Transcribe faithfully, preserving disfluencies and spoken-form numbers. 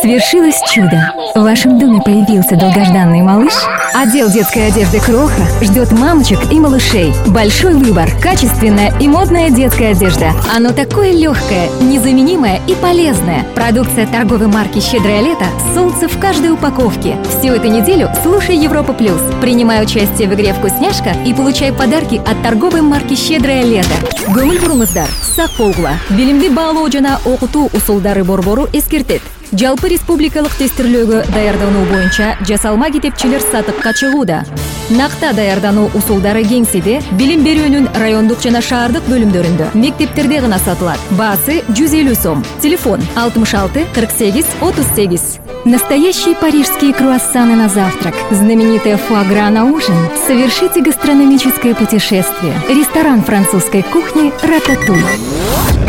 Свершилось чудо! В вашем доме появился долгожданный малыш? Отдел детской одежды «Кроха» ждет мамочек и малышей. Большой выбор, качественная и модная детская одежда. Оно такое легкое, незаменимое и полезное. Продукция торговой марки «Щедрое лето» «Солнце» в каждой упаковке. Всю эту неделю слушай Европа Плюс. Принимай участие в игре «Вкусняшка» и получай подарки от торговой марки «Щедрое лето». Көңіл бұрыңыздар, сақ болғыла. Білімді бағалау жана оқыту усулдары борбору ескертет. Жалпы республикалық тестирлөөгө даярдануу боюнча жасалма китепчилер сатыкка чыгууда. Накта даярдануу усулдары кеңсиде, билим берүүнүн райондук жана шаардык бөлүмдөрүндө, мектептерде гана сатылат. Баасы жүз элүү сом. Телефон алтымыш алты кырк сегиз отуз сегиз. Настоящие парижские круассаны на завтрак, знаменитая фуагра на ужин. Совершите гастрономическое путешествие. Ресторан французской кухни «Рататуй».